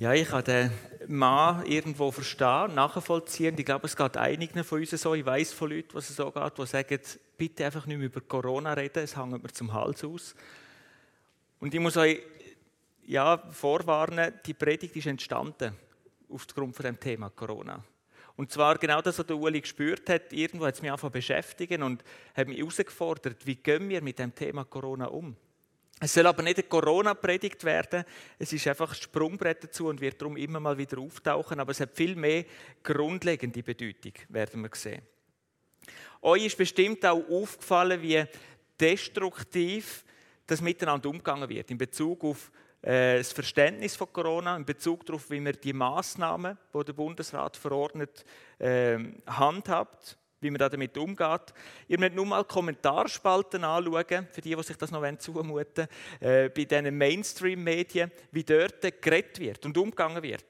Ja, ich kann den Mann irgendwo verstehen, nachvollziehen. Ich glaube, es geht einigen von uns so. Ich weiss von Leuten, was es so geht, die sagen, bitte einfach nicht mehr über Corona reden, es hängt mir zum Hals aus. Und ich muss euch vorwarnen, die Predigt ist entstanden aufgrund von dem Thema Corona. Und zwar genau das, was der Uli gespürt hat. Irgendwo hat es mich angefangen zu beschäftigen und hat mich herausgefordert, wie gehen wir mit dem Thema Corona um. Es soll aber nicht eine Corona-Predigt werden, es ist einfach ein Sprungbrett dazu und wird darum immer mal wieder auftauchen, aber es hat viel mehr grundlegende Bedeutung, werden wir sehen. Euch ist bestimmt auch aufgefallen, wie destruktiv das miteinander umgegangen wird, in Bezug auf das Verständnis von Corona, in Bezug darauf, wie man die Massnahmen, die der Bundesrat verordnet, handhabt, wie man damit umgeht. Ihr müsst nur mal Kommentarspalten anschauen, für die sich das noch zumuten wollen, bei diesen Mainstream-Medien, wie dort geredet wird und umgegangen wird.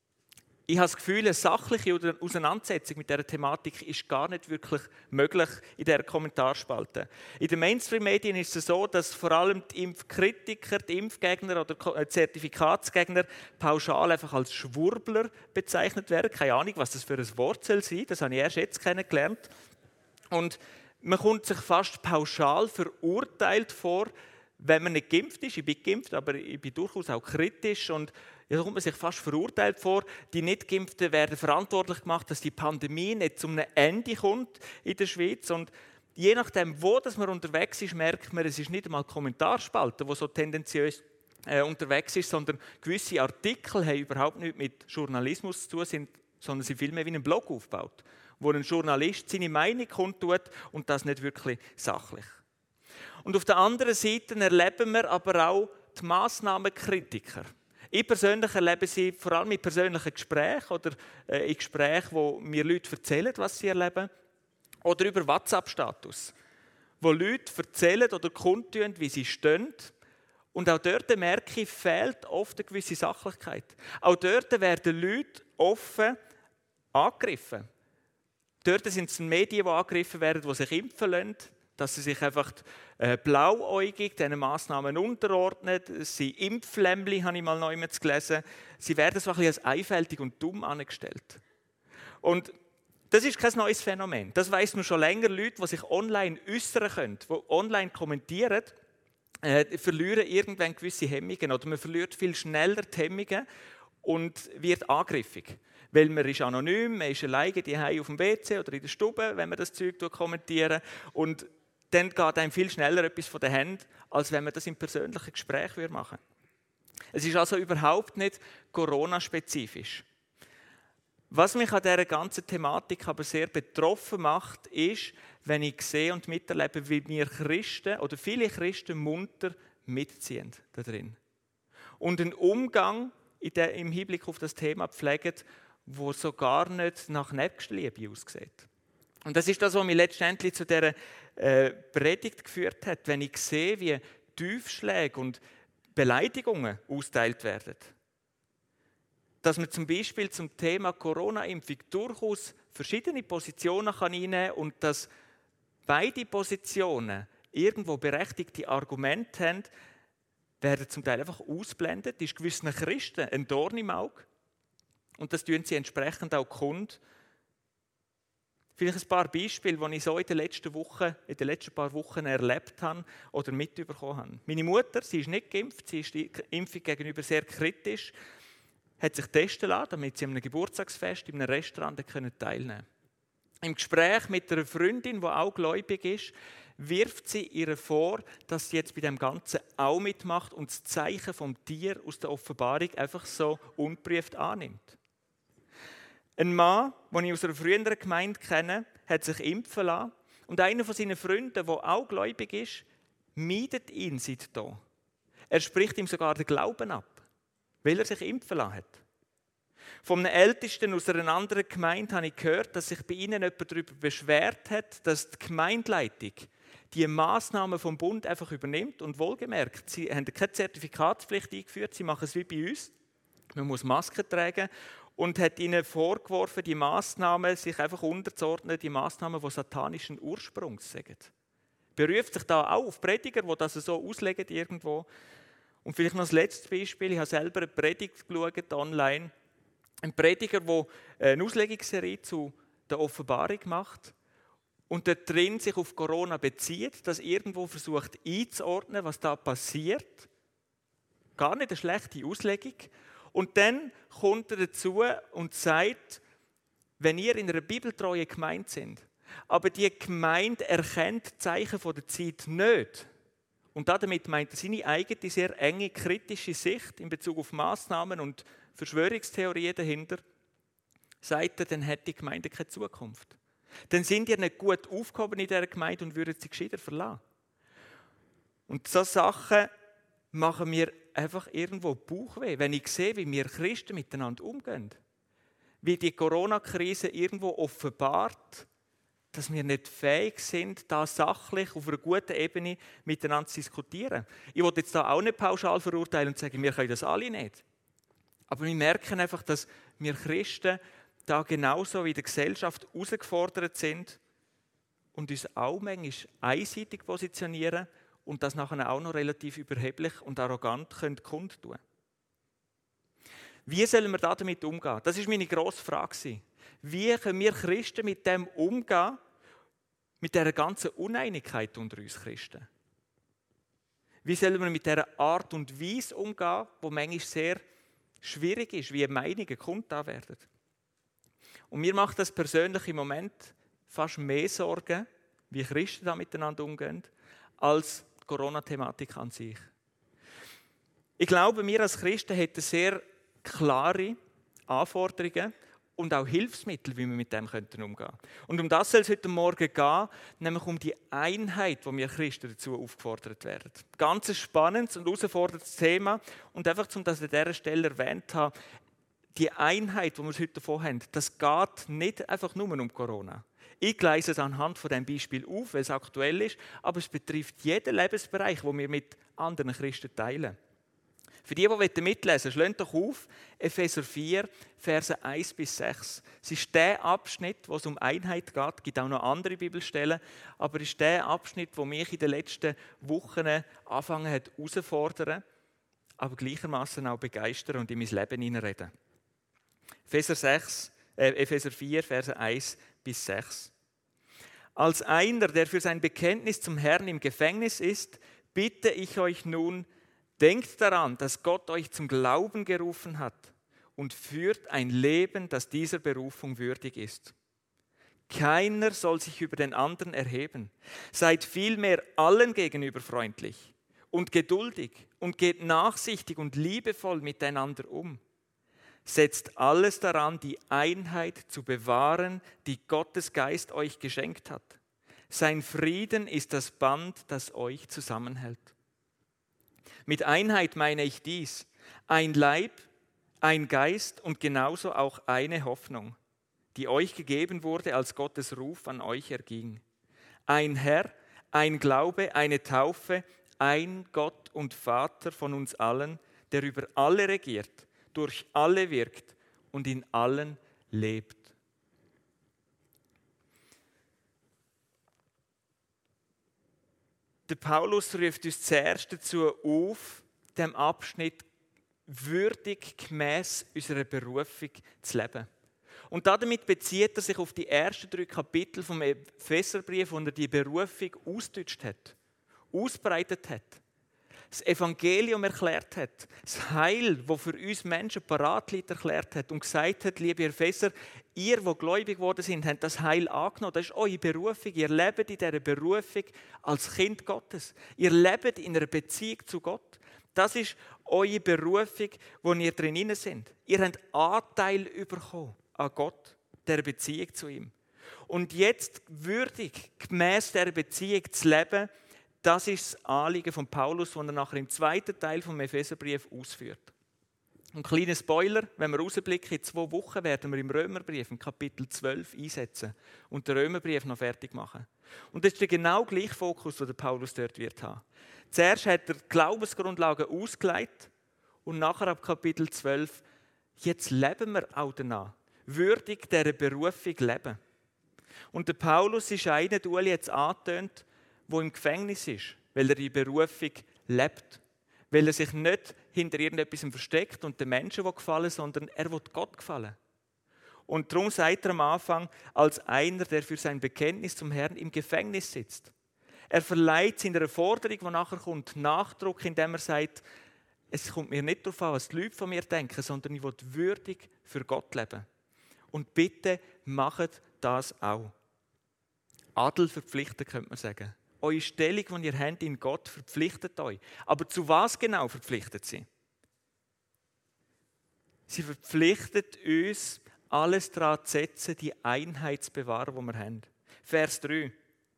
Ich habe das Gefühl, eine sachliche Auseinandersetzung mit dieser Thematik ist gar nicht wirklich möglich in dieser Kommentarspalte. In den Mainstream-Medien ist es so, dass vor allem die Impfkritiker, die Impfgegner oder Zertifikatsgegner pauschal einfach als Schwurbler bezeichnet werden. Keine Ahnung, was das für ein Wort soll sein. Das habe ich erst jetzt kennengelernt. Und man kommt sich fast pauschal verurteilt vor, wenn man nicht geimpft ist. Ich bin geimpft, aber ich bin durchaus auch kritisch und da kommt man sich fast verurteilt vor. Die Nicht-Geimpften werden verantwortlich gemacht, dass die Pandemie nicht zum Ende kommt in der Schweiz. Und je nachdem, wo man unterwegs ist, merkt man, es ist nicht einmal Kommentarspalte, die so tendenziös unterwegs ist, sondern gewisse Artikel haben überhaupt nichts mit Journalismus zu tun, sondern sind vielmehr wie ein Blog aufgebaut, wo ein Journalist seine Meinung kundtut und das nicht wirklich sachlich. Und auf der anderen Seite erleben wir aber auch die Massnahmenkritiker. Ich persönlich erlebe sie vor allem in persönlichen Gesprächen oder in Gesprächen, wo mir Leute erzählen, was sie erleben, oder über WhatsApp-Status, wo Leute erzählen oder kundtun, wie sie stehen. Und auch dort merke ich, fehlt oft eine gewisse Sachlichkeit. Auch dort werden Leute offen angegriffen. Dort sind es Medien, die angegriffen werden, die sich impfen lassen, dass sie sich einfach blauäugig diesen Massnahmen unterordnen. Sie Impflämmli, habe ich mal noch jemals gelesen. Sie werden so ein bisschen als einfältig und dumm angestellt. Und das ist kein neues Phänomen. Das weiss man schon länger. Leute, die sich online äußern können, die online kommentieren, verlieren irgendwann gewisse Hemmungen. Oder man verliert viel schneller die Hemmungen und wird angriffig. Weil man ist anonym, man ist alleine daheim auf dem WC oder in der Stube, wenn man das Zeug kommentiert. Und dann geht einem viel schneller etwas von den Händen, als wenn man das im persönlichen Gespräch machen würde. Es ist also überhaupt nicht Corona-spezifisch. Was mich an dieser ganzen Thematik aber sehr betroffen macht, ist, wenn ich sehe und miterlebe, wie wir Christen oder viele Christen munter mitziehen da drin. Und einen Umgang im Hinblick auf das Thema pflegen, wo so gar nicht nach Nächstenliebe aussieht. Und das ist das, was mich letztendlich zu dieser Predigt geführt hat, wenn ich sehe, wie Tiefschläge und Beleidigungen austeilt werden. Dass man zum Beispiel zum Thema Corona-Impfung durchaus verschiedene Positionen einnehmen kann und dass beide Positionen irgendwo berechtigte Argumente haben, werden zum Teil einfach ausblendet. Das ist gewissen Christen ein Dorn im Auge. Und das tun sie entsprechend auch kund. Vielleicht ein paar Beispiele, die ich so in den letzten paar Wochen erlebt habe oder mitbekommen habe. Meine Mutter, sie ist nicht geimpft, sie ist der Impfung gegenüber sehr kritisch, hat sich testen lassen, damit sie an einem Geburtstagsfest in einem Restaurant teilnehmen konnte. Im Gespräch mit einer Freundin, die auch gläubig ist, wirft sie ihr vor, dass sie jetzt bei dem Ganzen auch mitmacht und das Zeichen vom Tier aus der Offenbarung einfach so ungeprüft annimmt. Ein Mann, den ich aus einer früheren Gemeinde kenne, hat sich impfen lassen. Und einer von seinen Freunden, der auch gläubig ist, meidet ihn seitdem. Er spricht ihm sogar den Glauben ab, weil er sich impfen lassen hat. Von einem Ältesten aus einer anderen Gemeinde habe ich gehört, dass sich bei ihnen jemand darüber beschwert hat, dass die Gemeindeleitung die Massnahmen vom Bund einfach übernimmt. Und wohlgemerkt, sie haben keine Zertifikatspflicht eingeführt, sie machen es wie bei uns. Man muss Masken tragen. Und hat ihnen vorgeworfen, die Massnahmen sich einfach unterzuordnen, die Massnahmen, die satanischen Ursprungs sind. Beruft sich da auch auf Prediger, die das so auslegen irgendwo. Und vielleicht noch das letzte Beispiel. Ich habe selber eine Predigt geschaut, online. Ein Prediger, der eine Auslegungsserie zu der Offenbarung macht und dort drin sich auf Corona bezieht, das irgendwo versucht einzuordnen, was da passiert. Gar nicht eine schlechte Auslegung. Und dann kommt er dazu und sagt, wenn ihr in einer bibeltreuen Gemeinde seid, aber die Gemeinde erkennt die Zeichen der Zeit nicht, und damit meint er seine eigene, sehr enge, kritische Sicht in Bezug auf Massnahmen und Verschwörungstheorien dahinter, sagt er, dann hat die Gemeinde keine Zukunft. Dann sind ihr nicht gut aufgehoben in dieser Gemeinde und würden sie gescheiter verlassen. Und so Sachen machen mir einfach irgendwo Bauchweh, wenn ich sehe, wie wir Christen miteinander umgehen. Wie die Corona-Krise irgendwo offenbart, dass wir nicht fähig sind, da sachlich auf einer guten Ebene miteinander zu diskutieren. Ich will jetzt da auch nicht pauschal verurteilen und sagen, wir können das alle nicht. Aber wir merken einfach, dass wir Christen da genauso wie in der Gesellschaft herausgefordert sind und uns auch manchmal einseitig positionieren und das nachher auch noch relativ überheblich und arrogant kundtun können. Wie sollen wir damit umgehen? Das ist meine grosse Frage. Wie können wir Christen mit dem umgehen, mit dieser ganzen Uneinigkeit unter uns Christen? Wie sollen wir mit dieser Art und Weise umgehen, die manchmal sehr schwierig ist, wie Meinungen kundgetan werden? Und mir macht das persönlich im Moment fast mehr Sorgen, wie Christen da miteinander umgehen, als die Corona-Thematik an sich. Ich glaube, wir als Christen hätten sehr klare Anforderungen und auch Hilfsmittel, wie wir mit dem umgehen könnten. Und um das soll es heute Morgen gehen, nämlich um die Einheit, wo wir Christen dazu aufgefordert werden. Ganz ein spannendes und herausforderndes Thema. Und einfach, um das an dieser Stelle erwähnt habe, die Einheit, die wir heute davon haben, das geht nicht einfach nur um Corona. Ich gleise es anhand von diesem Beispiel auf, weil es aktuell ist, aber es betrifft jeden Lebensbereich, den wir mit anderen Christen teilen. Für die mitlesen wollen, schlägt doch auf, Epheser 4, Verse 1 bis 6. Es ist der Abschnitt, wo es um Einheit geht. Es gibt auch noch andere Bibelstellen, aber es ist der Abschnitt, der mich in den letzten Wochen angefangen hat herauszufordern, aber gleichermaßen auch begeistern und in mein Leben hineinreden. Epheser 4, Verse 1 bis 6. Als einer, der für sein Bekenntnis zum Herrn im Gefängnis ist, bitte ich euch nun, denkt daran, dass Gott euch zum Glauben gerufen hat und führt ein Leben, das dieser Berufung würdig ist. Keiner soll sich über den anderen erheben. Seid vielmehr allen gegenüber freundlich und geduldig und geht nachsichtig und liebevoll miteinander um. Setzt alles daran, die Einheit zu bewahren, die Gottes Geist euch geschenkt hat. Sein Frieden ist das Band, das euch zusammenhält. Mit Einheit meine ich dies: ein Leib, ein Geist und genauso auch eine Hoffnung, die euch gegeben wurde, als Gottes Ruf an euch erging. Ein Herr, ein Glaube, eine Taufe, ein Gott und Vater von uns allen, der über alle regiert, durch alle wirkt und in allen lebt. Der Paulus ruft uns zuerst dazu auf, dem Abschnitt würdig gemäss unserer Berufung zu leben. Und damit bezieht er sich auf die ersten 3 Kapitel vom Epheserbrief, wo er die Berufung ausgedeutscht hat, ausbreitet hat, das Evangelium erklärt hat, das Heil, das für uns Menschen parat liegt, erklärt hat und gesagt hat, liebe Epheser, ihr, die gläubig geworden sind, habt das Heil angenommen. Das ist eure Berufung. Ihr lebt in dieser Berufung als Kind Gottes. Ihr lebt in einer Beziehung zu Gott. Das ist eure Berufung, wo ihr drin seid. Ihr habt Anteil bekommen an Gott, der Beziehung zu ihm. Und jetzt würdig, gemäss dieser Beziehung zu leben, das ist das Anliegen von Paulus, das er nachher im zweiten Teil vom Epheserbrief ausführt. Ein kleiner Spoiler, wenn wir rausblicken, in 2 Wochen werden wir im Römerbrief, im Kapitel 12, einsetzen und den Römerbrief noch fertig machen. Und das ist der genau gleiche Fokus, den der Paulus dort wird haben. Zuerst hat er die Glaubensgrundlagen ausgelegt und nachher ab Kapitel 12, jetzt leben wir auch danach, würdig dieser Berufung leben. Und der Paulus ist einer, der Uli jetzt angetönt, der im Gefängnis ist, weil er die Berufung lebt. Weil er sich nicht hinter irgendetwas versteckt und den Menschen gefallen, sondern er will Gott gefallen. Und darum sagt er am Anfang, als einer, der für sein Bekenntnis zum Herrn im Gefängnis sitzt. Er verleiht seiner Forderung, die nachher kommt, Nachdruck, indem er sagt, es kommt mir nicht darauf an, was die Leute von mir denken, sondern ich will würdig für Gott leben. Und bitte macht das auch. Adel verpflichtet, könnte man sagen. Eure Stellung, die ihr habt in Gott, verpflichtet euch. Aber zu was genau verpflichtet sie? Sie verpflichtet uns, alles daran zu setzen, die Einheit zu bewahren, die wir haben. Vers 3.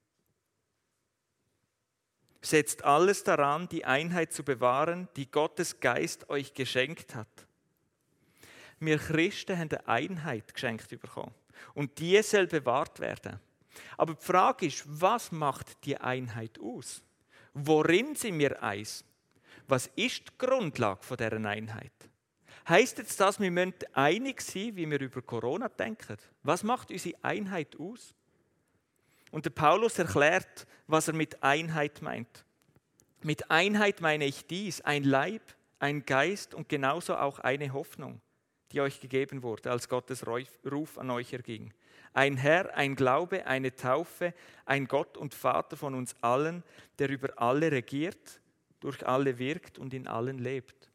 Setzt alles daran, die Einheit zu bewahren, die Gottes Geist euch geschenkt hat. Wir Christen haben eine Einheit geschenkt bekommen. Und die soll bewahrt werden. Aber die Frage ist, was macht die Einheit aus? Worin sind wir eins? Was ist die Grundlage dieser Einheit? Heisst jetzt das, wir müssen einig sein, wie wir über Corona denken? Was macht unsere Einheit aus? Und der Paulus erklärt, was er mit Einheit meint. Mit Einheit meine ich dies, ein Leib, ein Geist und genauso auch eine Hoffnung, die euch gegeben wurde, als Gottes Ruf an euch erging. Ein Herr, ein Glaube, eine Taufe, ein Gott und Vater von uns allen, der über alle regiert, durch alle wirkt und in allen lebt.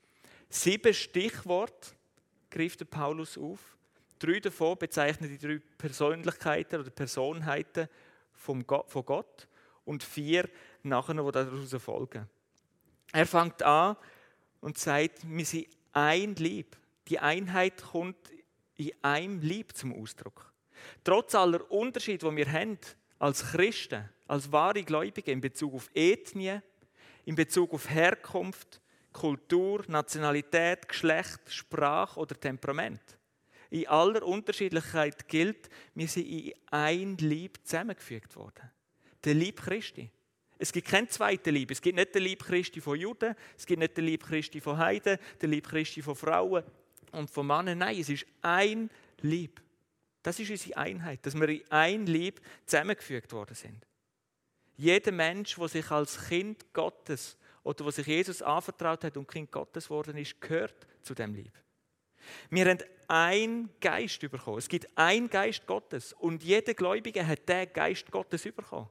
7 Stichworte griff der Paulus auf. 3 davon bezeichnen die 3 Persönlichkeiten oder Personenheiten von Gott und 4 nachher, die daraus folgen. Er fängt an und sagt, wir sind ein Lieb. Die Einheit kommt in einem Lieb zum Ausdruck. Trotz aller Unterschiede, die wir haben als Christen, als wahre Gläubige in Bezug auf Ethnie, in Bezug auf Herkunft, Kultur, Nationalität, Geschlecht, Sprache oder Temperament. In aller Unterschiedlichkeit gilt, wir sind in ein Lieb zusammengefügt worden. Der Lieb Christi. Es gibt keinen zweiten Lieb. Es gibt nicht den Lieb Christi von Juden, es gibt nicht den Lieb Christi von Heiden, den Lieb Christi von Frauen und von Männern. Nein, es ist ein Lieb. Das ist unsere Einheit, dass wir in ein Lieb zusammengefügt worden sind. Jeder Mensch, der sich als Kind Gottes oder der sich Jesus anvertraut hat und Kind Gottes geworden ist, gehört zu dem Lieb. Wir haben einen Geist bekommen. Es gibt einen Geist Gottes und jeder Gläubige hat den Geist Gottes bekommen.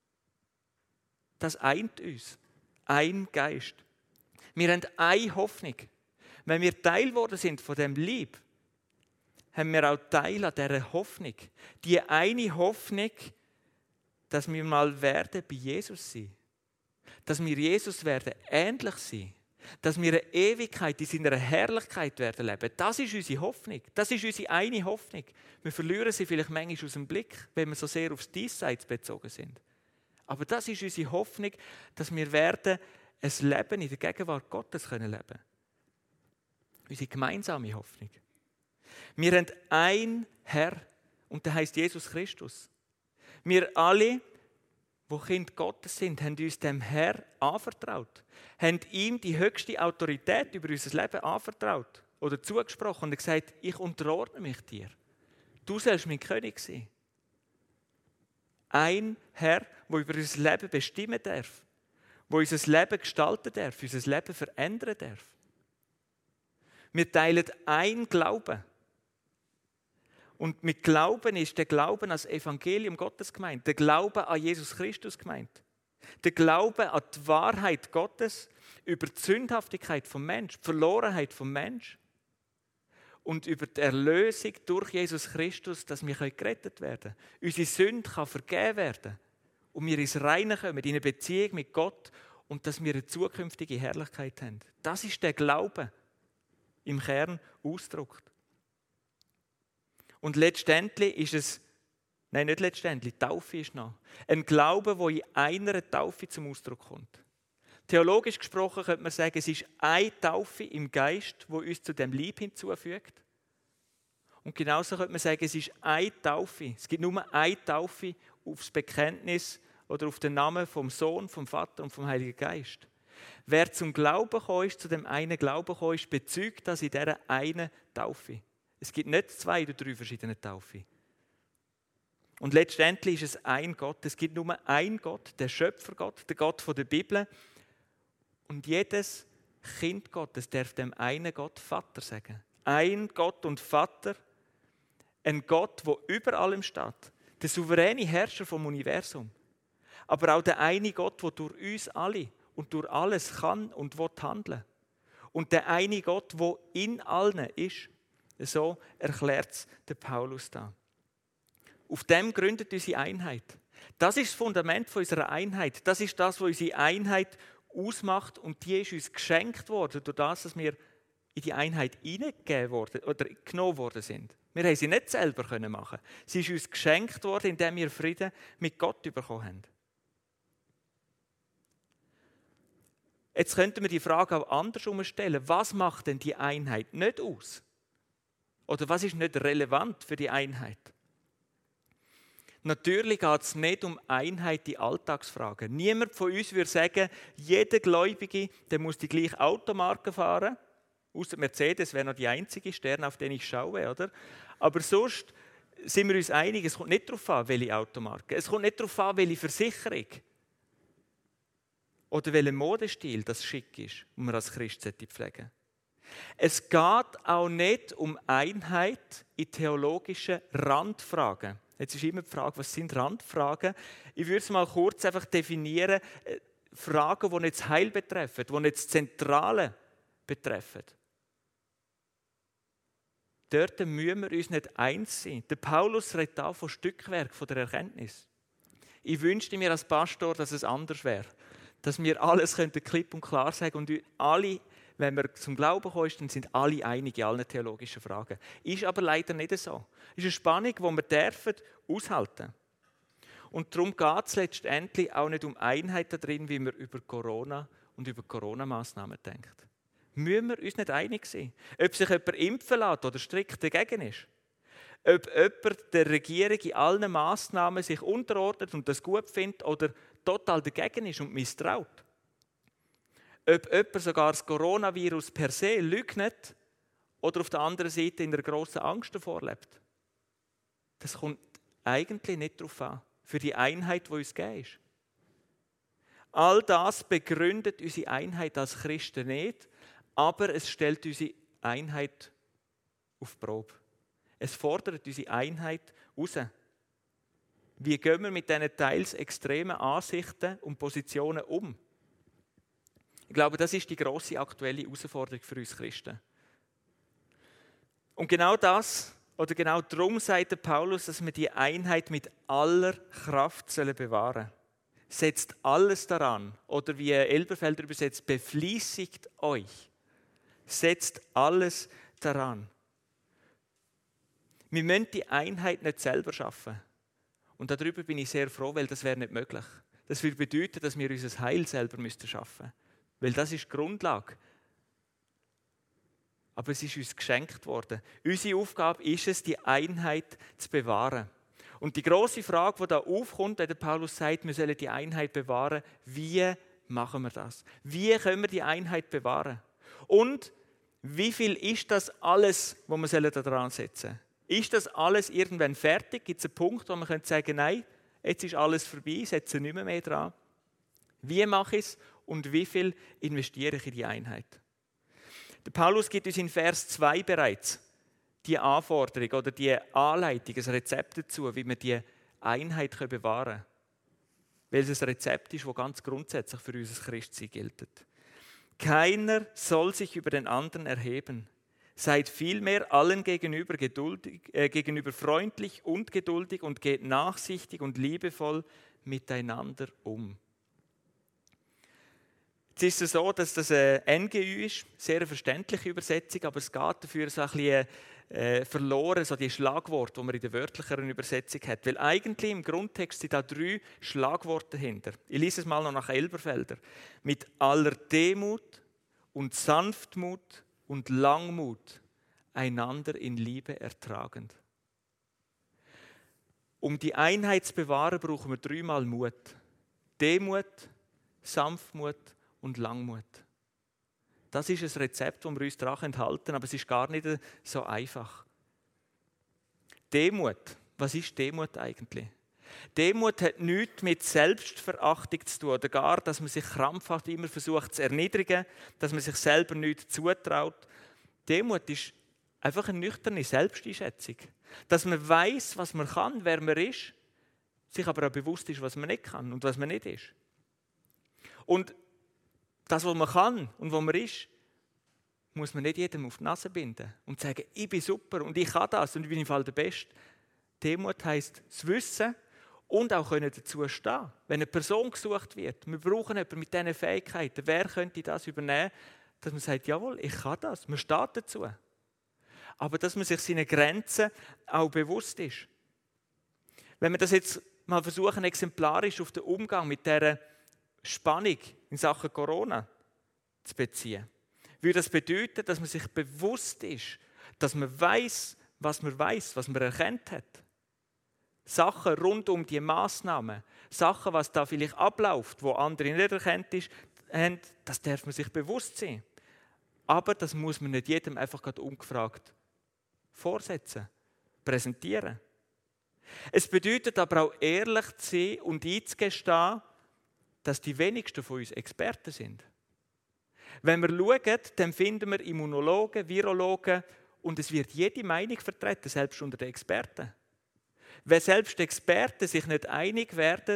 Das eint uns. Ein Geist. Wir haben eine Hoffnung. Wenn wir Teil geworden sind von dem Lieb, haben wir auch Teil an dieser Hoffnung. Die eine Hoffnung, dass wir mal werden bei Jesus sein. Dass wir Jesus werden ähnlich sein. Dass wir eine Ewigkeit in seiner Herrlichkeit werden leben. Das ist unsere Hoffnung. Das ist unsere eine Hoffnung. Wir verlieren sie vielleicht manchmal aus dem Blick, wenn wir so sehr aufs Diesseits bezogen sind. Aber das ist unsere Hoffnung, dass wir werden ein Leben in der Gegenwart Gottes leben können. Unsere gemeinsame Hoffnung. Wir haben einen Herr und der heißt Jesus Christus. Wir alle, die Kinder Gottes sind, haben uns dem Herr anvertraut, haben ihm die höchste Autorität über unser Leben anvertraut oder zugesprochen und gesagt, ich unterordne mich dir. Du sollst mein König sein. Ein Herr, der über unser Leben bestimmen darf, der unser Leben gestalten darf, unser Leben verändern darf. Wir teilen ein Glauben. Und mit Glauben ist der Glauben an das Evangelium Gottes gemeint, der Glaube an Jesus Christus gemeint, der Glaube an die Wahrheit Gottes über die Sündhaftigkeit vom Menschen, die Verlorenheit vom Menschen und über die Erlösung durch Jesus Christus, dass wir gerettet werden können. Unsere Sünde kann vergeben werden und wir ins Reine kommen, in eine Beziehung mit Gott und dass wir eine zukünftige Herrlichkeit haben. Das ist der Glaube im Kern ausgedrückt. Und letztendlich ist es, nein, nicht letztendlich, Taufe ist noch. Ein Glaube, der in einer Taufe zum Ausdruck kommt. Theologisch gesprochen könnte man sagen, es ist eine Taufe im Geist, die uns zu dem Lieb hinzufügt. Und genauso könnte man sagen, es ist eine Taufe. Es gibt nur eine Taufe aufs Bekenntnis oder auf den Namen vom Sohn, vom Vater und vom Heiligen Geist. Wer zum Glauben gekommen ist, zu dem einen Glauben gekommen ist, bezeugt das in dieser einen Taufe. Es gibt nicht 2 oder 3 verschiedene Taufen. Und letztendlich ist es ein Gott. Es gibt nur einen Gott, der Schöpfergott, der Gott der Bibel. Und jedes Kind Gottes darf dem einen Gott Vater sagen. Ein Gott und Vater, ein Gott, der über allem steht. Der souveräne Herrscher vom Universum. Aber auch der eine Gott, der durch uns alle und durch alles kann und will handeln. Und der eine Gott, der in allen ist. So erklärt es der Paulus da. Auf dem gründet unsere Einheit. Das ist das Fundament unserer Einheit. Das ist das, was unsere Einheit ausmacht. Und die ist uns geschenkt worden, durch das, dass wir in die Einheit hineingegeben worden oder genommen worden sind. Wir haben sie nicht selber machen. Sie ist uns geschenkt worden, indem wir Frieden mit Gott bekommen haben. Jetzt könnten wir die Frage auch andersrum stellen. Was macht denn die Einheit nicht aus? Oder was ist nicht relevant für die Einheit? Natürlich geht es nicht um Einheit in Alltagsfragen. Niemand von uns würde sagen, jeder Gläubige der muss die gleiche Automarke fahren. Ausser Mercedes wäre noch die einzige Stern, auf den ich schaue, oder? Aber sonst sind wir uns einig, es kommt nicht darauf an, welche Automarke. Es kommt nicht darauf an, welche Versicherung. Oder welcher Modestil das schick ist, und man als Christ pflegen sollte. Es geht auch nicht um Einheit in theologischen Randfragen. Jetzt ist immer die Frage, was sind Randfragen? Ich würde es mal kurz einfach definieren. Fragen, die nicht das Heil betreffen, die nicht das Zentrale betreffen. Dort müssen wir uns nicht eins sein. Der Paulus redet auch von Stückwerk, von der Erkenntnis. Ich wünschte mir als Pastor, dass es anders wäre. Dass wir alles klipp und klar sagen und alle, wenn wir zum Glauben kommen, dann sind alle einig in allen theologischen Fragen. Ist aber leider nicht so. Es ist eine Spannung, die wir dürfen aushalten. Und darum geht es letztendlich auch nicht um Einheit darin, wie man über Corona und über Corona-Massnahmen denkt. Müssen wir uns nicht einig sein? Ob sich jemand impfen lässt oder strikt dagegen ist. Ob jemand der Regierung in allen Massnahmen sich unterordnet und das gut findet oder total dagegen ist und misstraut. Ob jemand sogar das Coronavirus per se leugnet oder auf der anderen Seite in einer grossen Angst davor lebt. Das kommt eigentlich nicht darauf an, für die Einheit, die uns gegeben ist. All das begründet unsere Einheit als Christen nicht, aber es stellt unsere Einheit auf die Probe. Es fordert unsere Einheit heraus. Wie gehen wir mit diesen teils extremen Ansichten und Positionen um? Ich glaube, das ist die grosse aktuelle Herausforderung für uns Christen. Und genau das, oder genau darum sagt der Paulus, dass wir die Einheit mit aller Kraft bewahren sollen. Setzt alles daran, oder wie Elberfelder übersetzt, befleißigt euch. Setzt alles daran. Wir müssen die Einheit nicht selber schaffen. Und darüber bin ich sehr froh, weil das wäre nicht möglich. Das würde bedeuten, dass wir unser Heil selber schaffen müssten. Weil das ist die Grundlage. Aber es ist uns geschenkt worden. Unsere Aufgabe ist es, die Einheit zu bewahren. Und die grosse Frage, die da aufkommt, wenn der Paulus sagt, wir sollen die Einheit bewahren, wie machen wir das? Wie können wir die Einheit bewahren? Und wie viel ist das alles, was wir daran setzen sollen? Ist das alles irgendwann fertig? Gibt es einen Punkt, wo man sagen könnte, nein, jetzt ist alles vorbei, setze nicht mehr dran? Wie mache ich es und wie viel investiere ich in die Einheit? Der Paulus gibt uns in Vers 2 bereits die Anforderung oder die Anleitung, ein Rezept dazu, wie wir die Einheit bewahren können. Weil es ein Rezept ist, das ganz grundsätzlich für unser Christsein gilt. Keiner soll sich über den anderen erheben. Seid vielmehr allen gegenüber freundlich und geduldig und geht nachsichtig und liebevoll miteinander um. Jetzt ist es so, dass das ein NGÜ ist, sehr eine verständliche Übersetzung, aber es geht dafür so ein bisschen verloren, so die Schlagworte, die man in der wörtlicheren Übersetzung hat. Weil eigentlich im Grundtext sind da 3 Schlagworte dahinter. Ich lese es mal noch nach Elberfelder. Mit aller Demut und Sanftmut und Langmut einander in Liebe ertragend. Um die Einheit zu bewahren, brauchen wir 3-mal Mut. Demut, Sanftmut und Langmut. Das ist ein Rezept, das wir uns daran enthalten, aber es ist gar nicht so einfach. Demut. Was ist Demut eigentlich? Demut hat nichts mit Selbstverachtung zu tun oder gar, dass man sich krampfhaft immer versucht zu erniedrigen, dass man sich selber nichts zutraut. Demut ist einfach eine nüchterne Selbsteinschätzung. Dass man weiß, was man kann, wer man ist, sich aber auch bewusst ist, was man nicht kann und was man nicht ist. Und das, was man kann und was man ist, muss man nicht jedem auf die Nase binden und sagen, ich bin super und ich kann das und ich bin im Fall der Beste. Demut heisst das Wissen und auch dazu stehen. Wenn eine Person gesucht wird, wir brauchen jemanden mit diesen Fähigkeiten, wer könnte das übernehmen, dass man sagt, jawohl, ich kann das, man steht dazu. Aber dass man sich seine Grenzen auch bewusst ist. Wenn wir das jetzt mal versuchen, exemplarisch auf den Umgang mit dieser Spannung in Sachen Corona zu beziehen, würde das bedeuten, dass man sich bewusst ist, dass man weiß, was man erkannt hat. Sachen rund um die Massnahmen, Sachen, was da vielleicht abläuft, wo andere nicht erkannt haben, das darf man sich bewusst sein. Aber das muss man nicht jedem einfach gerade ungefragt vorsetzen, präsentieren. Es bedeutet aber auch ehrlich zu sein und einzugestehen, dass die wenigsten von uns Experten sind. Wenn wir schauen, dann finden wir Immunologen, Virologen und es wird jede Meinung vertreten, selbst unter den Experten. Wenn selbst die Experten sich nicht einig werden,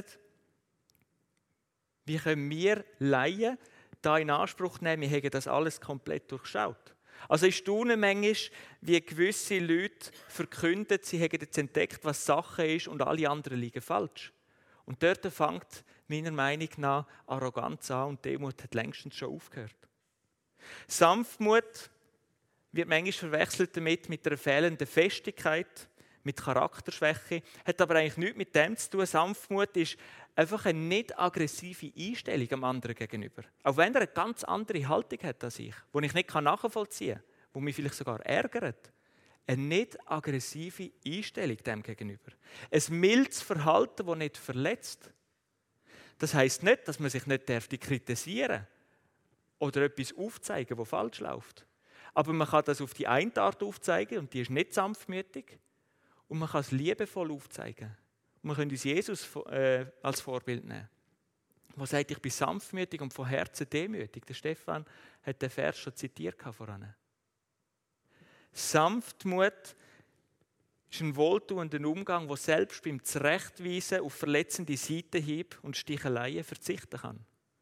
wie können wir Laien da in Anspruch nehmen, wir haben das alles komplett durchschaut. Also ich staune manchmal, wie gewisse Leute verkünden, sie haben jetzt entdeckt, was Sache ist und alle anderen liegen falsch. Und dort fängt meiner Meinung nach Arroganz an und Demut hat längstens schon aufgehört. Sanftmut wird manchmal verwechselt damit mit einer fehlenden Festigkeit, mit Charakterschwäche, hat aber eigentlich nichts mit dem zu tun. Sanftmut ist einfach eine nicht aggressive Einstellung am anderen gegenüber. Auch wenn er eine ganz andere Haltung hat als ich, die ich nicht nachvollziehen kann, die mich vielleicht sogar ärgert. Eine nicht aggressive Einstellung dem gegenüber. Ein mildes Verhalten, das nicht verletzt. Das heisst nicht, dass man sich nicht kritisieren darf oder etwas aufzeigen, was falsch läuft. Aber man kann das auf die eine Art aufzeigen und die ist nicht sanftmütig. Und man kann es liebevoll aufzeigen. Und wir können uns Jesus als Vorbild nehmen. Der sagt, ich bin sanftmütig und von Herzen demütig. Der Stefan hat den Vers schon zitiert voran. Sanftmut ist ein wohltuender Umgang, der selbst beim Zurechtweisen auf verletzende Seitenhiebe und Sticheleien verzichten kann.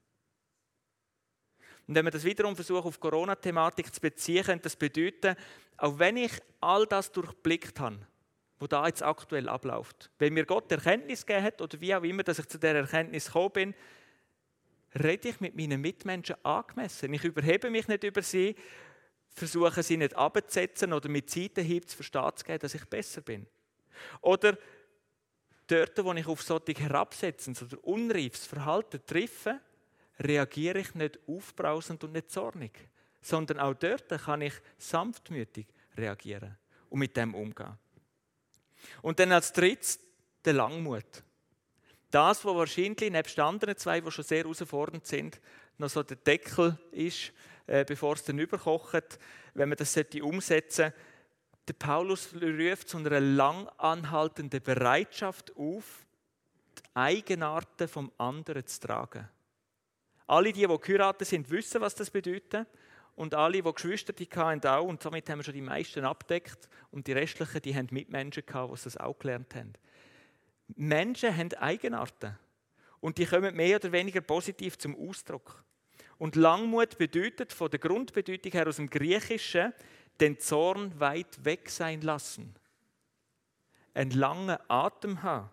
Und wenn wir das wiederum versuchen, auf Corona-Thematik zu beziehen, könnte das bedeuten, auch wenn ich all das durchblickt habe, was da jetzt aktuell abläuft, wenn mir Gott Erkenntnis gegeben hat oder wie auch immer, dass ich zu dieser Erkenntnis gekommen bin, rede ich mit meinen Mitmenschen angemessen. Ich überhebe mich nicht über sie, versuche sie nicht abzusetzen oder mit Seitenhieb zu verstehen zu geben, dass ich besser bin. Oder dort, wo ich auf solche herabsetzendes oder unreifes Verhalten treffe, reagiere ich nicht aufbrausend und nicht zornig, sondern auch dort kann ich sanftmütig reagieren und mit dem umgehen. Und dann als drittes der Langmut. Das, was wahrscheinlich nebst anderen zwei, die schon sehr herausfordernd sind, noch so der Deckel ist, bevor es dann überkocht, wenn man das umsetzen sollte. Der Paulus ruft zu einer lang anhaltenden Bereitschaft auf, die Eigenarten vom anderen zu tragen. Alle, die geheiratet sind, wissen, was das bedeutet. Und alle, die Geschwister hatten, auch. Und somit haben wir schon die meisten abgedeckt. Und die restlichen, die haben Mitmenschen gehabt, die das auch gelernt haben. Menschen haben Eigenarten. Und die kommen mehr oder weniger positiv zum Ausdruck. Und Langmut bedeutet von der Grundbedeutung her aus dem Griechischen, den Zorn weit weg sein lassen. Einen langen Atem haben.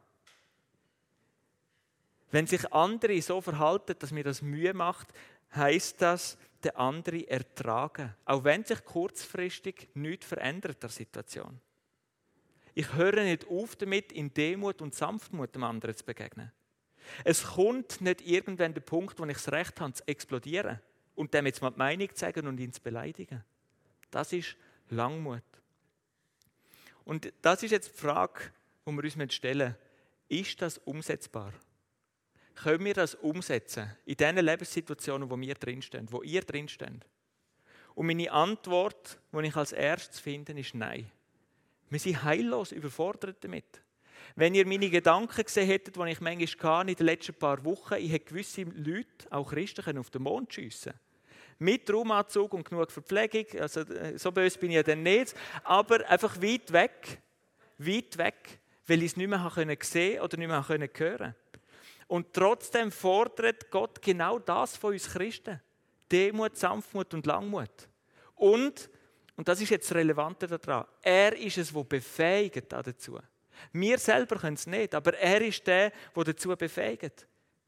Wenn sich andere so verhalten, dass mir das Mühe macht, heisst das, den anderen ertragen. Auch wenn sich kurzfristig nichts verändert der Situation. Ich höre nicht auf damit, in Demut und Sanftmut dem anderen zu begegnen. Es kommt nicht irgendwann der Punkt, wo ich das Recht habe, zu explodieren und dem jetzt mal die Meinung zu sagen und ihn zu beleidigen. Das ist Langmut. Und das ist jetzt die Frage, die wir uns stellen müssen. Ist das umsetzbar? Können wir das umsetzen in den Lebenssituationen, wo wir drinstehen, wo ihr drinsteht? Und meine Antwort, die ich als erstes finde, ist Nein. Wir sind heillos überfordert damit. Wenn ihr meine Gedanken gesehen hättet, die ich manchmal hatte in den letzten paar Wochen, ich hätte gewisse Leute, auch Christen, auf den Mond schiessen. Mit Raumanzug und genug Verpflegung, also so böse bin ich ja dann nicht, aber einfach weit weg, weil ich es nicht mehr sehen oder nicht mehr hören konnte. Und trotzdem fordert Gott genau das von uns Christen. Demut, Sanftmut und Langmut. Und das ist jetzt das Relevante daran, er ist es, der befähigt dazu. Wir selber können es nicht, aber er ist der dazu befähigt.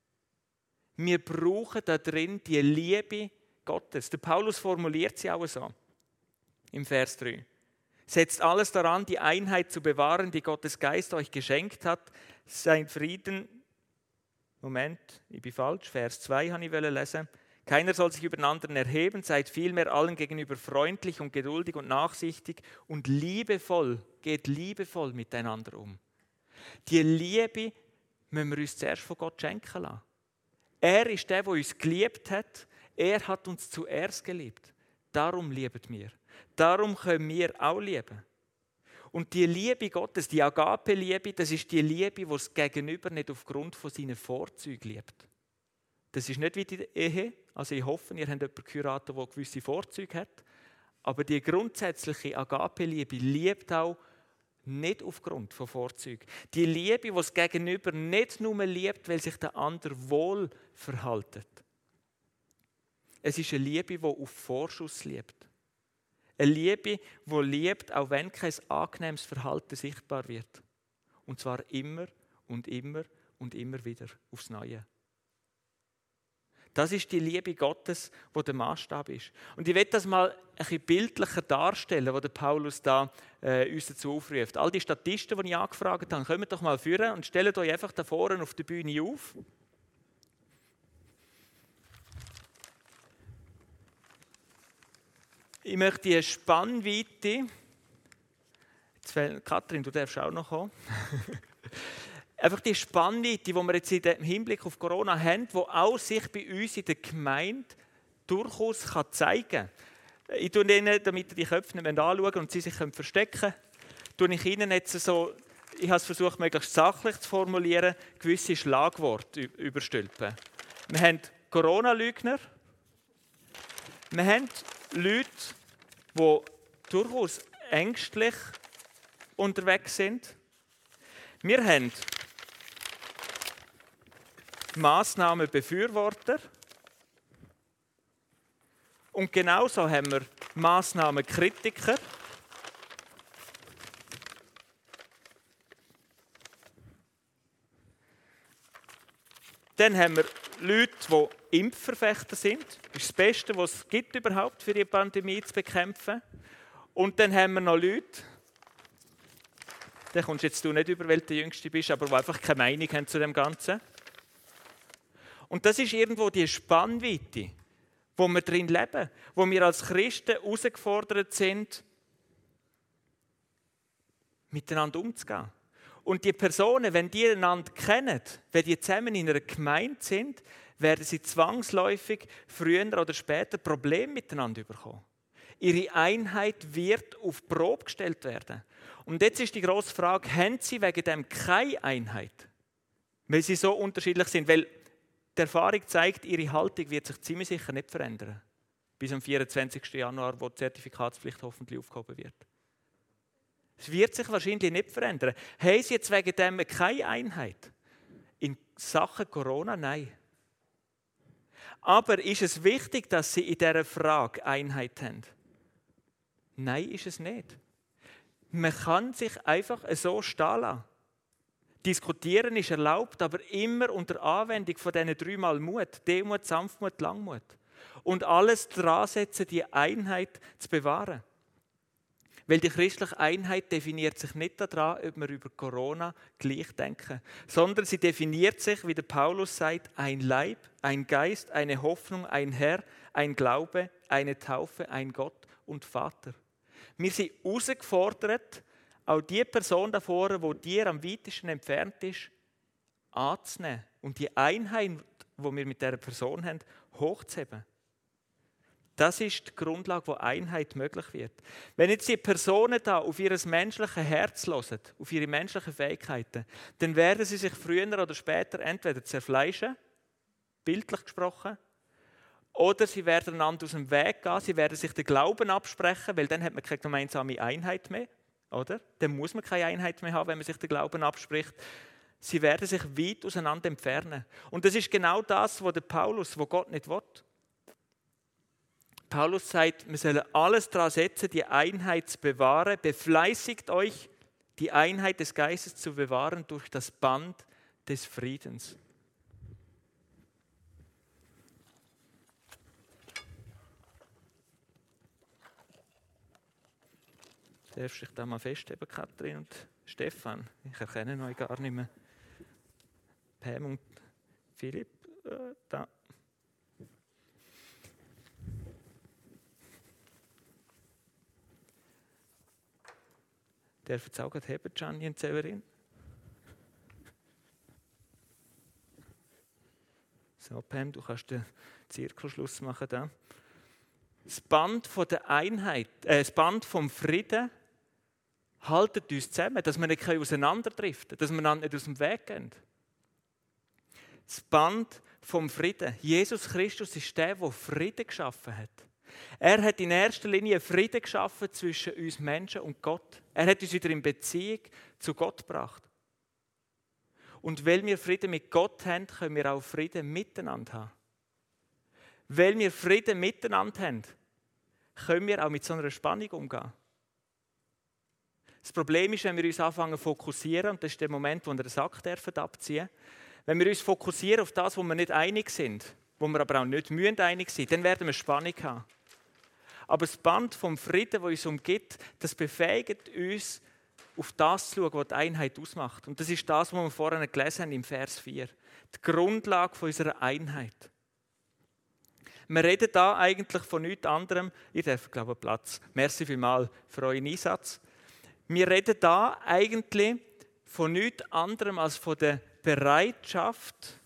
Wir brauchen da drin die Liebe Gottes. Der Paulus formuliert sie auch so im Vers 3. Setzt alles daran, die Einheit zu bewahren, die Gottes Geist euch geschenkt hat. Sein Frieden, Moment, ich bin falsch, Vers 2 habe ich lesen. Keiner soll sich über den anderen erheben, seid vielmehr allen gegenüber freundlich und geduldig und nachsichtig und liebevoll, geht liebevoll miteinander um. Die Liebe müssen wir uns zuerst von Gott schenken lassen. Er ist der uns geliebt hat. Er hat uns zuerst geliebt. Darum lieben wir. Darum können wir auch lieben. Und die Liebe Gottes, die Agape-Liebe, das ist die Liebe, die das Gegenüber nicht aufgrund von seinen Vorzügen liebt. Das ist nicht wie die Ehe. Also ich hoffe, ihr habt jemanden geheiratet, der gewisse Vorzüge hat. Aber die grundsätzliche Agape-Liebe liebt auch nicht aufgrund von Vorzügen. Die Liebe, die das Gegenüber nicht nur liebt, weil sich der andere wohl verhält. Es ist eine Liebe, die auf Vorschuss liebt. Eine Liebe, die liebt, auch wenn kein angenehmes Verhalten sichtbar wird. Und zwar immer und immer und immer wieder aufs Neue. Das ist die Liebe Gottes, die der Maßstab ist. Und ich will das mal ein bisschen bildlicher darstellen, was der Paulus da uns dazu aufruft. All die Statisten, die ich angefragt habe, kommt doch mal führen und stellt euch einfach da vorne auf der Bühne auf. Ich möchte die Spannweite, Kathrin, du darfst auch noch kommen. Einfach die Spannweite, die wir jetzt im Hinblick auf Corona haben, die auch sich bei uns in der Gemeinde durchaus zeigen kann. Ich tue ihnen, damit ihr die Köpfe nicht anschauen und sie sich verstecken können, tue ich ihnen jetzt so, ich habe es versucht, möglichst sachlich zu formulieren, gewisse Schlagworte überstülpen. Wir haben Corona-Lügner, wir haben Leute, die durchaus ängstlich unterwegs sind. Wir haben Massnahmenbefürworter. Und genauso haben wir Massnahmenkritiker. Dann haben wir Leute, die Impfverfechter sind. Das ist das Beste, was es gibt überhaupt für die Pandemie zu bekämpfen. Und dann haben wir noch Leute, da kommst jetzt du nicht über, weil du der Jüngste bist, aber die einfach keine Meinung haben zu dem Ganzen. Und das ist irgendwo die Spannweite, wo wir drin leben, wo wir als Christen herausgefordert sind, miteinander umzugehen. Und die Personen, wenn die einander kennen, wenn die zusammen in einer Gemeinde sind, werden sie zwangsläufig früher oder später Probleme miteinander bekommen. Ihre Einheit wird auf die Probe gestellt werden. Und jetzt ist die grosse Frage, haben sie wegen dem keine Einheit? Weil sie so unterschiedlich sind. Weil die Erfahrung zeigt, ihre Haltung wird sich ziemlich sicher nicht verändern. Bis am 24. Januar, wo die Zertifikatspflicht hoffentlich aufgehoben wird. Es wird sich wahrscheinlich nicht verändern. Haben sie jetzt wegen dem keine Einheit? In Sachen Corona, nein. Aber ist es wichtig, dass sie in dieser Frage Einheit haben? Nein, ist es nicht. Man kann sich einfach so stehen lassen. Diskutieren ist erlaubt, aber immer unter Anwendung von diesen 3 Mal Mut. Demut, Sanftmut, Langmut. Und alles dran setzen, die Einheit zu bewahren. Weil die christliche Einheit definiert sich nicht daran, ob wir über Corona gleich denken, sondern sie definiert sich, wie der Paulus sagt, ein Leib, ein Geist, eine Hoffnung, ein Herr, ein Glaube, eine Taufe, ein Gott und Vater. Wir sind herausgefordert, auch die Person da vorne, die dir am weitesten entfernt ist, anzunehmen und die Einheit, die wir mit dieser Person haben, hochzuheben. Das ist die Grundlage, wo Einheit möglich wird. Wenn jetzt die Personen da auf ihr menschliches Herz hören, auf ihre menschlichen Fähigkeiten, dann werden sie sich früher oder später entweder zerfleischen, bildlich gesprochen, oder sie werden einander aus dem Weg gehen, sie werden sich den Glauben absprechen, weil dann hat man keine gemeinsame Einheit mehr, oder? Dann muss man keine Einheit mehr haben, wenn man sich den Glauben abspricht. Sie werden sich weit auseinander entfernen. Und das ist genau das, was der Paulus, wo Gott nicht will. Paulus sagt, wir sollen alles daran setzen, die Einheit zu bewahren. Befleißigt euch, die Einheit des Geistes zu bewahren durch das Band des Friedens. Darfst du dich da mal festheben, Kathrin und Stefan? Ich erkenne euch gar nicht mehr. Pam und Philipp, da. Darf jetzt auch gerade heben, Gianni und Severin? So, Pam, du kannst den Zirkelschluss machen da. Das Band von der Einheit, das Band vom Frieden haltet uns zusammen, dass wir nicht auseinanderdriften, dass wir einander nicht aus dem Weg gehen. Das Band vom Frieden. Jesus Christus ist der Frieden geschaffen hat. Er hat in erster Linie Frieden geschaffen zwischen uns Menschen und Gott. Er hat uns wieder in Beziehung zu Gott gebracht. Und weil wir Frieden mit Gott haben, können wir auch Frieden miteinander haben. Weil wir Frieden miteinander haben, können wir auch mit so einer Spannung umgehen. Das Problem ist, wenn wir uns anfangen zu fokussieren, und das ist der Moment, wo wir den Sack abziehen dürfen, wenn wir uns fokussieren auf das, wo wir nicht einig sind, wo wir aber auch nicht einig sein müssen, dann werden wir Spannung haben. Aber das Band vom Frieden, das uns umgibt, das befähigt uns, auf das zu schauen, was die Einheit ausmacht. Und das ist das, was wir vorhin gelesen haben im Vers 4. Die Grundlage unserer Einheit. Wir reden da eigentlich von nichts anderem. Ihr dürft, glaube ich, Platz. Merci vielmals für euren Einsatz. Wir reden da eigentlich von nichts anderem als von der Bereitschaft,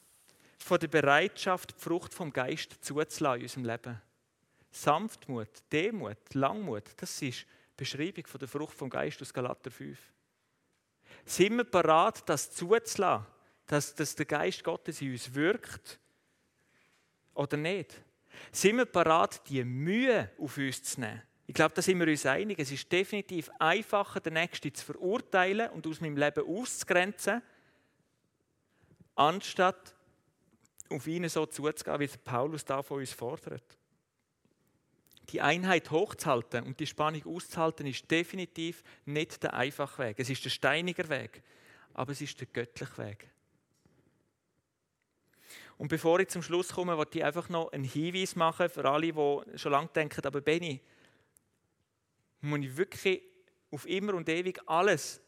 die Frucht vom Geist zuzulassen in unserem Leben. Sanftmut, Demut, Langmut, das ist die Beschreibung von der Frucht vom Geist aus Galater 5. Sind wir bereit, das zuzulassen, dass der Geist Gottes in uns wirkt oder nicht? Sind wir bereit, die Mühe auf uns zu nehmen? Ich glaube, da sind wir uns einig. Es ist definitiv einfacher, den Nächsten zu verurteilen und aus meinem Leben auszugrenzen, anstatt auf ihn so zuzugehen, wie Paulus da von uns fordert. Die Einheit hochzuhalten und die Spannung auszuhalten, ist definitiv nicht der einfache Weg. Es ist der steinige Weg, aber es ist der göttliche Weg. Und bevor ich zum Schluss komme, möchte ich einfach noch einen Hinweis machen für alle, die schon lange denken, aber Benni, muss ich wirklich auf immer und ewig alles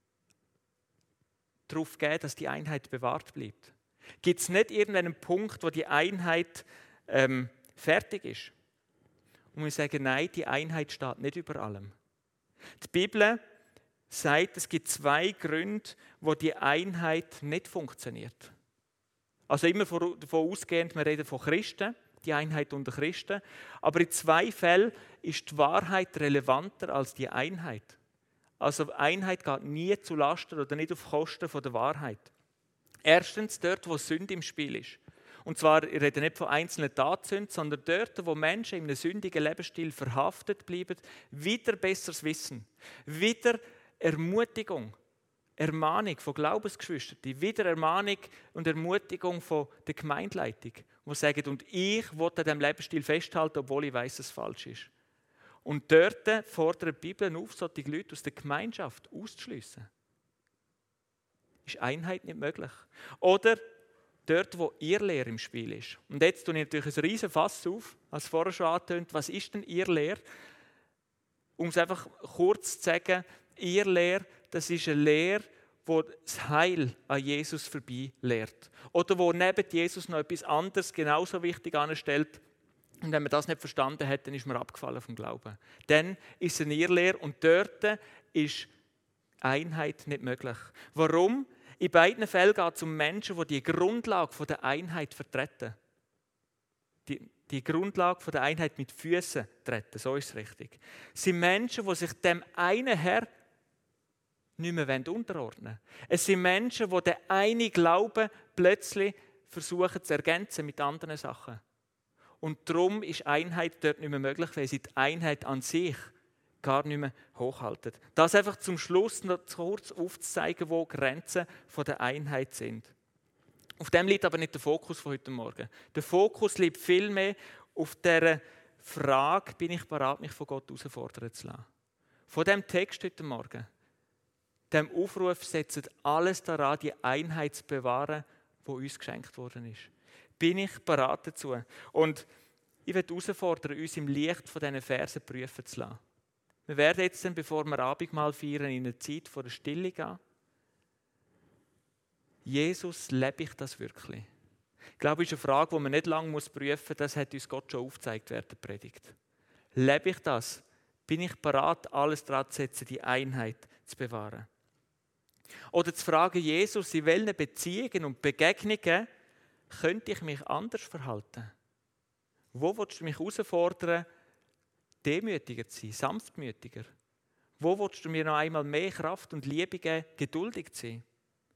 darauf geben, dass die Einheit bewahrt bleibt? Gibt es nicht irgendeinen Punkt, wo die Einheit fertig ist? Und wir sagen, nein, die Einheit steht nicht über allem. Die Bibel sagt, es gibt 2 Gründe, wo die Einheit nicht funktioniert. Also immer davon ausgehend, wir reden von Christen, die Einheit unter Christen. Aber in 2 Fällen ist die Wahrheit relevanter als die Einheit. Also Einheit geht nie zu Lasten oder nicht auf Kosten der Wahrheit. Erstens dort, wo Sünde im Spiel ist. Und zwar, ich rede nicht von einzelnen Tatsünden, sondern dort, wo Menschen in einem sündigen Lebensstil verhaftet bleiben, wieder besseres Wissen, wieder Ermutigung, Ermahnung von Glaubensgeschwistern, wieder Ermahnung und Ermutigung von der Gemeindeleitung, die sagen, und ich will an diesem Lebensstil festhalten, obwohl ich weiss, dass es falsch ist. Und dort fordert die Bibel auf, solche Leute aus der Gemeinschaft auszuschliessen. Ist Einheit nicht möglich. Oder dort, wo Irrlehre im Spiel ist. Und jetzt tue ich natürlich ein riesen Fass auf, als vorher schon angetönt, was ist denn Irrlehre? Um es einfach kurz zu sagen, Irrlehre, das ist eine Lehre, die das Heil an Jesus vorbei lehrt. Oder wo neben Jesus noch etwas anderes genauso wichtig anstellt. Und wenn man das nicht verstanden hat, dann ist man abgefallen vom Glauben. Dann ist es eine Irrlehre und dort ist Einheit nicht möglich. Warum? In beiden Fällen geht es um Menschen, die die Grundlage der Einheit vertreten. Die Grundlage der Einheit mit Füßen treten, so ist es richtig. Es sind Menschen, die sich dem einen Herr nicht mehr unterordnen wollen. Es sind Menschen, die den einen Glauben plötzlich versuchen zu ergänzen mit anderen Sachen. Und darum ist Einheit dort nicht mehr möglich, weil sie die Einheit an sich gar nicht mehr hochhalten. Das einfach zum Schluss noch kurz aufzuzeigen, wo Grenzen der Einheit sind. Auf dem liegt aber nicht der Fokus von heute Morgen. Der Fokus liegt vielmehr auf der Frage, bin ich bereit, mich von Gott herausfordern zu lassen. Von dem Text heute Morgen, dem Aufruf, setzt alles daran, die Einheit zu bewahren, die uns geschenkt worden ist. Bin ich bereit dazu? Und ich werde herausfordern, uns im Licht von diesen Versen prüfen zu lassen. Wir werden jetzt, bevor wir Abendmahl feiern, in eine Zeit der Stille gehen. Jesus, lebe ich das wirklich? Ich glaube, das ist eine Frage, die man nicht lange prüfen muss. Das hat uns Gott schon aufgezeigt während der Predigt. Lebe ich das? Bin ich bereit, alles daran zu setzen, die Einheit zu bewahren? Oder zu fragen, Jesus, in welchen Beziehungen und Begegnungen könnte ich mich anders verhalten? Wo willst du mich herausfordern, demütiger zu sein, sanftmütiger? Wo willst du mir noch einmal mehr Kraft und Liebe geben, geduldig zu sein?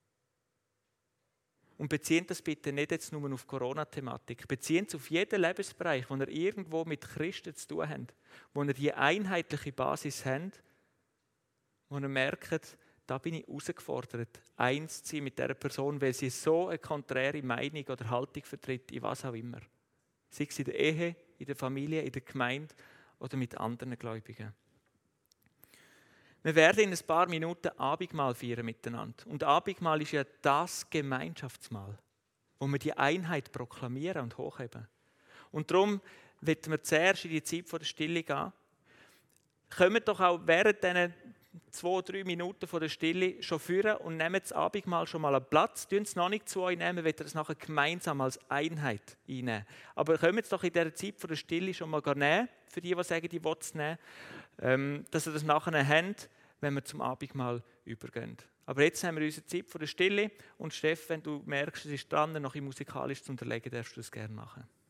Und beziehen das bitte nicht jetzt nur auf Corona-Thematik. Beziehen es auf jeden Lebensbereich, wo ihr irgendwo mit Christen zu tun habt, wo ihr die einheitliche Basis habt, wo ihr merkt, da bin ich herausgefordert, eins zu sein mit dieser Person, weil sie so eine konträre Meinung oder Haltung vertritt, in was auch immer. Sei es in der Ehe, in der Familie, in der Gemeinde oder mit anderen Gläubigen. Wir werden in ein paar Minuten Abendmahl feiern miteinander. Und Abendmahl ist ja das Gemeinschaftsmahl, wo wir die Einheit proklamieren und hochheben. Und darum wollen wir zuerst in die Zeit der Stille gehen. Kommt doch auch während diesen 2-3 Minuten von der Stille schon führen und nehmen das Abendmahl schon mal einen Platz. Tun es noch nicht zu euch nehmen, wollt ihr es nachher gemeinsam als Einheit einnehmen. Aber kommt es doch in dieser Zeit von der Stille schon mal nehmen, für die sagen, die wollen es nehmen, dass ihr das nachher habt, wenn wir zum Abendmahl übergehen. Aber jetzt haben wir unsere Zeit von der Stille und Steff, wenn du merkst, es ist dran, noch musikalisch zu unterlegen, darfst du das gerne machen.